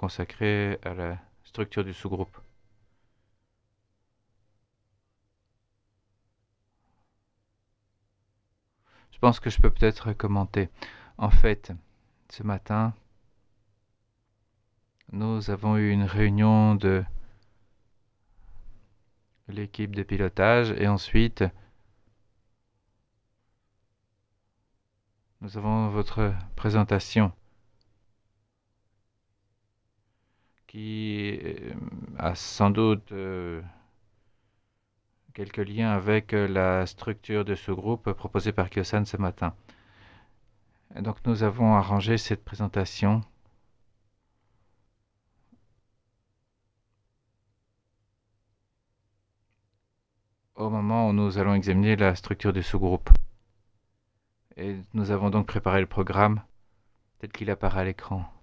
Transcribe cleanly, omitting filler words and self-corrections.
consacré à la structure du sous-groupe. Je pense que je peux peut-être commenter. En fait, ce matin, nous avons eu une réunion de l'équipe de pilotage et ensuite, nous avons votre présentation qui a sans doute quelques liens avec la structure de ce groupe proposée par Kyosan ce matin. Et donc nous avons arrangé cette présentation au moment où nous allons examiner la structure du sous-groupe. Et nous avons donc préparé le programme tel qu'il apparaît à l'écran.